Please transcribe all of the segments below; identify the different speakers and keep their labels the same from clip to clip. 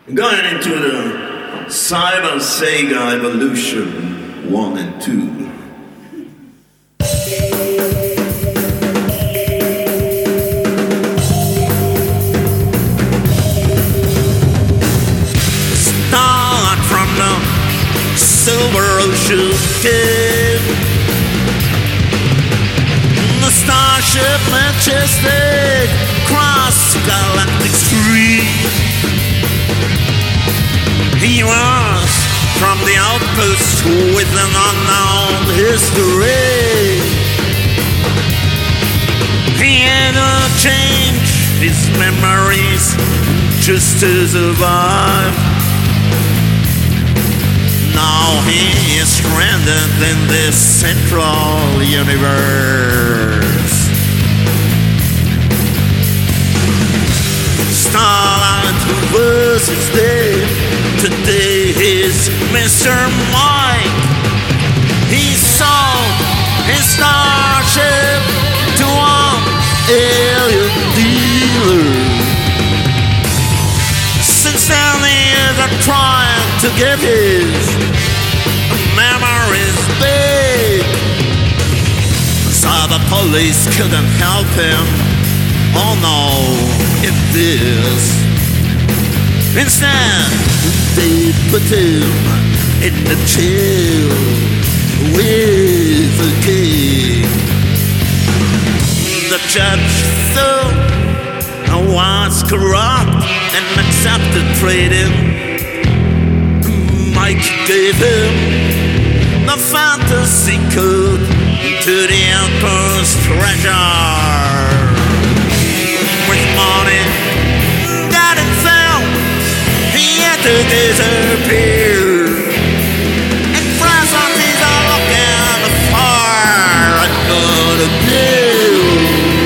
Speaker 1: Going into the Cyber Sega Evolution 1 and 2.
Speaker 2: Start from the Silver Ocean Cave. The starship majestic cross galactic street. He was from the outpost with an unknown history. He had to change his memories just to survive. Now he is stranded in this central universe. Starlight was his name. Today is Mr. Mike. He sold his starship to an alien dealer. Since then he is trying to get his memories back. So the police couldn't help him. Oh no, it is. Instead, they put him in the jail with the king. The judge thought I was corrupt and accepted trading. Mike gave him the fantasy code to the Emperor's treasure. With money that it fell, he had to disappear. And present he's looking for another deal.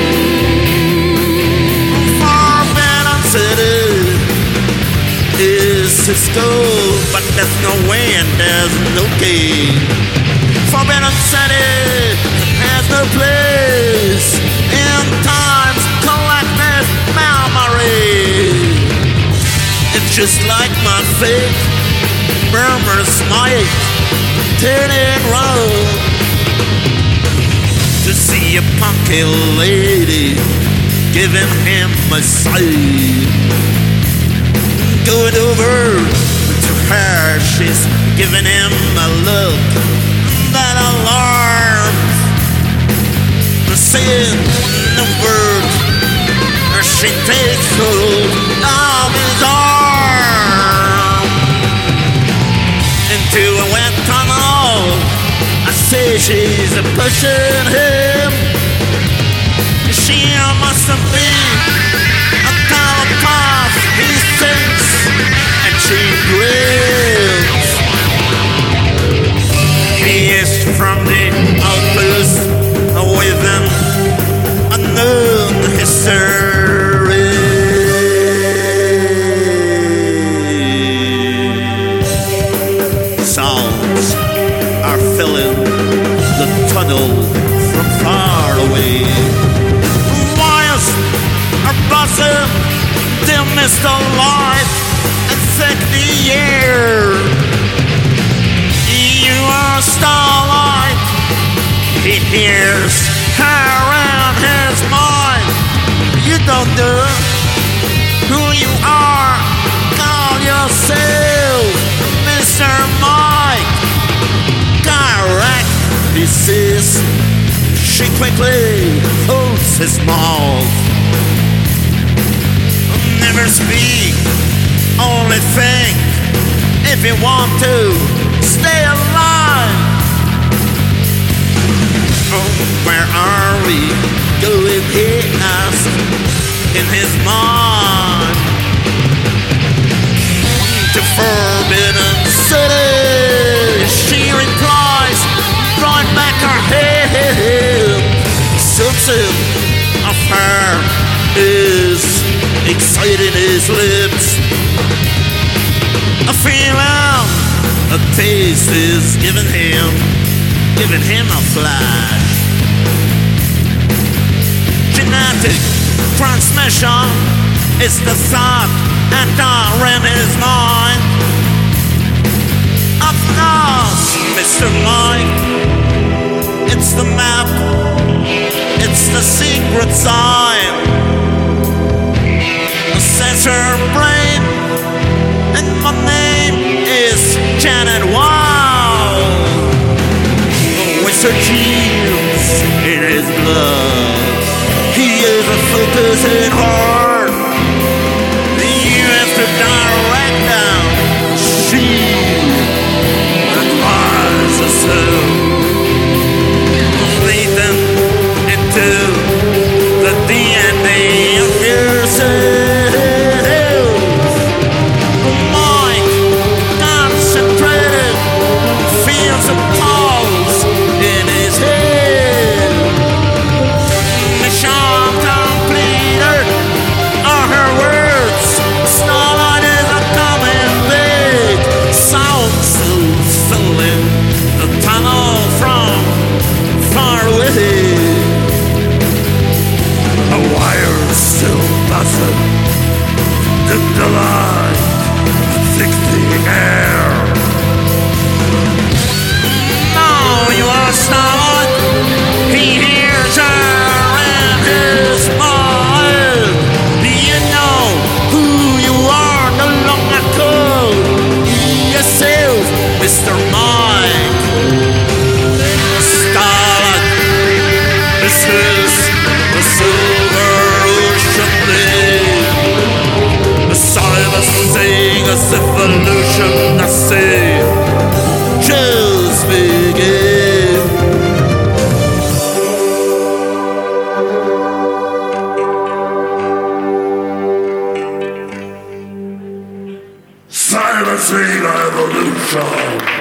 Speaker 2: Forbidden City is his goal, but there's no way and there's no gain. Forbidden City has no place in time's collective memory. It's just like my fate murmurs my turning road to see a punky lady giving him a sign. Going over to her, she's giving him a look that alarms. Saying the word, she takes hold of his arm into a wet tunnel. I say she's pushing him. She must have been a telepath, he thinks, and she grins. He is from the outpost with an unknown history. Sounds are filling the tunnel from far away. Wires are buzzing, dim is the light and thick the air. You are starlight. He hears her in his mind. You don't know who you are. Call yourself Mr. Mike. Correct, he says. She quickly holds his mouth. Never speak, only think. If you want to stay alive. Oh, where are we going, he asked in his mind. To Forbidden City, she replies, throwing back her head. Something of her is exciting his lips. A feeling, a taste is giving him a flash. Genetic transmission is the thought and in his mind. Mr. Mike. It's the map. It's the secret sign. A sensor brain. And my name is Janet Wild. With her genes in his blood, he is a focusing heart. You have to direct them. She advises him. Lead them into the DNA of yourself. Mind concentrated, feels a pulse in his head. Mission completed are her words. Starlight is a coming big. Sound still filling the tunnel from far away. A wire still buzzing in the light, thick the air. Now you are Starlight. He hears her in his mind. You know who you are, no longer cold. Yourself, Mr. Mike. Starlight, this is the silver ocean blade. The silence saying as evolution, I say, just begin. Silencing evolution.